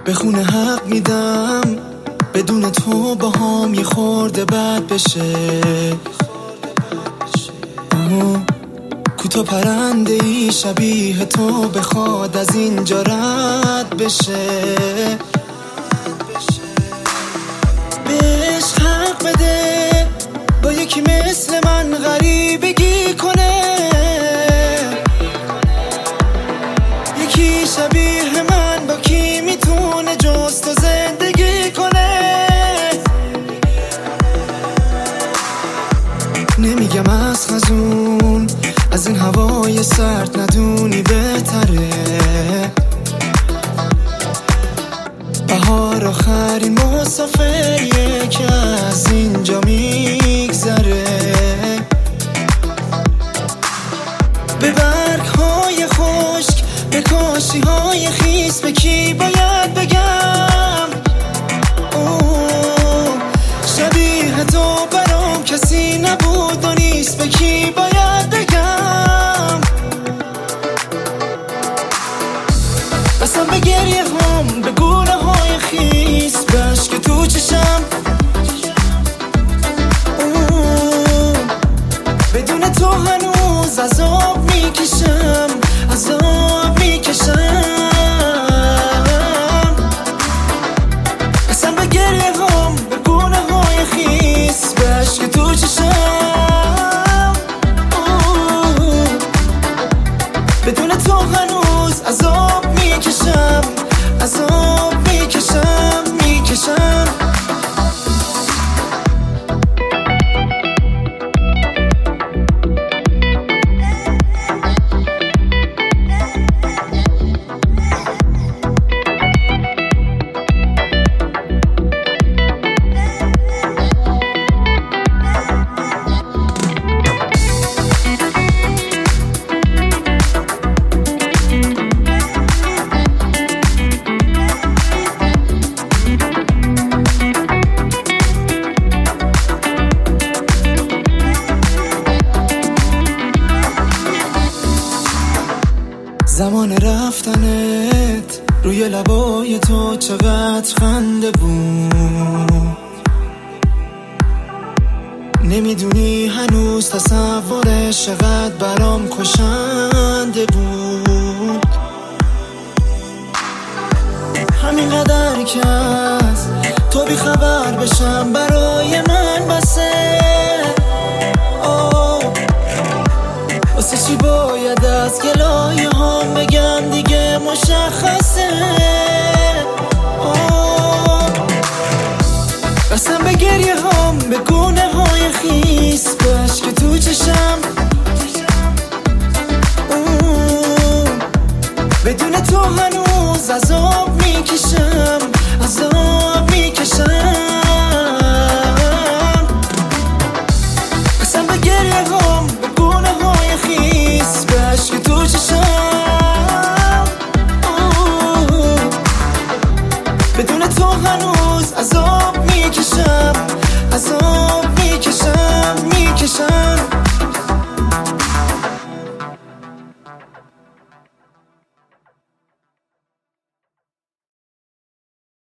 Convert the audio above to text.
به خونه حق میدم بدون تو باهام یه خورده بد بشه. کوتاه پرنده ای شبیه تو بخواد از اینجا رد بشه. بهش حق بده با یکی مثل من غریبگی کنه، یکی شبیه من با کی میتونه جز تو زندگی کنه. نمیگم از خزون از این هوای سرد ندونی بهتره، بهار آخرین مسافریه که از اینجا میگذره. به برگ‌های خشک به کاشی‌های خیس به کی باید بگم؟ شبیه تو برام کسی نبود و نیست، به کی باید بگم؟ بسم به گریه هم به گونه های خیس به عشق تو چشم. بدون تو هنوز عذاب میکشم، عذاب میکشم. بسم به گریه هم به گونه های خیس به عشق تو چشم. بدون تو هنوز عذاب میکشم، عذاب میکشم، میکشم. زمان رفتنت روی لبای تو چقدر خنده بود، نمیدونی هنوز تصورش چقدر برام کشنده بود. همینقدر که از تو بی خبر بشم برای من بسه. واسه چی باید از گلایه هم بگم دیگه مشخصه. قسم به گریه هم به گونه های خیس به عشق تو چشم. بدون تو هنوز عذاب میکشم، عذاب میکشم. قسم به گریه هم به گونه های خیس به عشق تو چشم.